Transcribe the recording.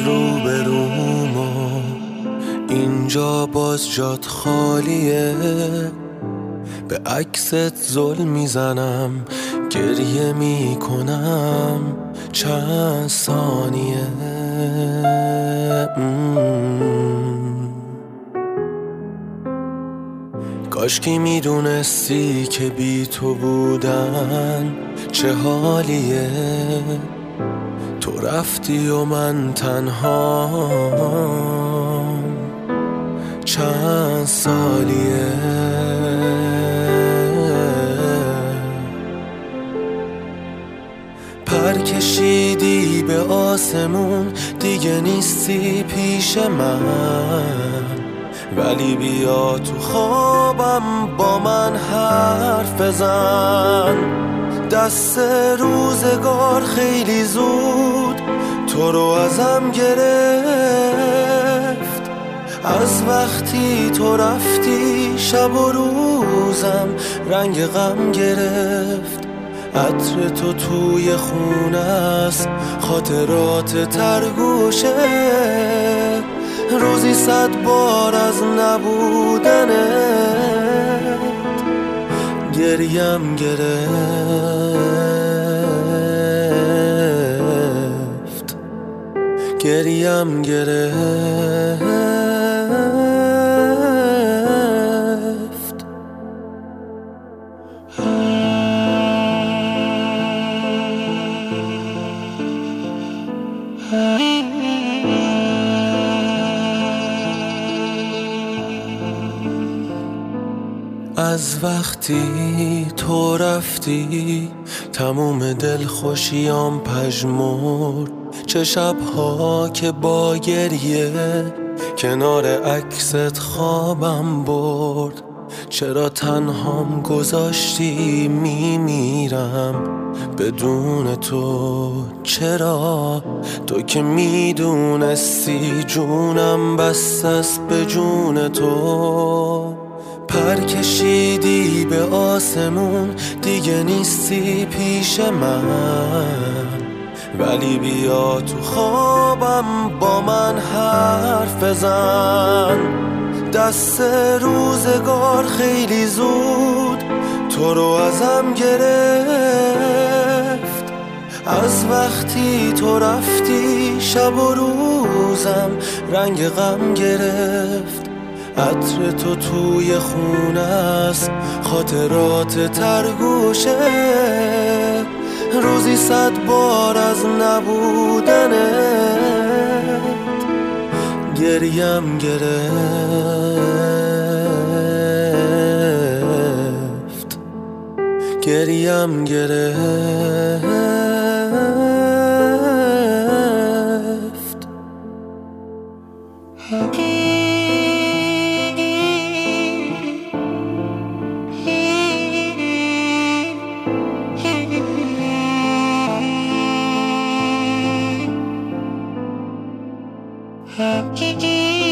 روبروم و اینجا باز جات خالیه، به عکست زل میزنم، گریه میکنم چند ثانیه. کاشکی میدونستی که بی تو بودن چه حالیه، تو رفتی و من تنهام چند سالیه. پر کشیدی به آسمون، دیگه نیستی پیش من، ولی بیا تو خوابم با من حرف بزن. دست روزگار خیلی زود تو رو ازم گرفت، از وقتی تو رفتی شب و روزم رنگ غم گرفت. عطر تو توی خونه است، خاطرات ترگوشه، روزی 100 بار از نبودنت گریم گرفت، گریم گرفت. از وقتی تو رفتی تموم دلخوشیام پژمرد، چه شبها که با گریه کنار عکست خوابم برد. چرا تنهام گذاشتی میمیرم بدون تو؟ چرا تو که میدونستی جونم بس است به جون تو؟ پر کشیدی به آسمون، دیگه نیستی پیش من، ولی بیا تو خوابم با من حرف بزن. دست روزگار خیلی زود تو رو ازم گرفت، از وقتی تو رفتی شب و روزم رنگ غم گرفت. عطر تو توی خونه است، خاطرات ترگوشه، روزی 100 بار از نبودنت گریم گرفت، گریم گرفت. Happy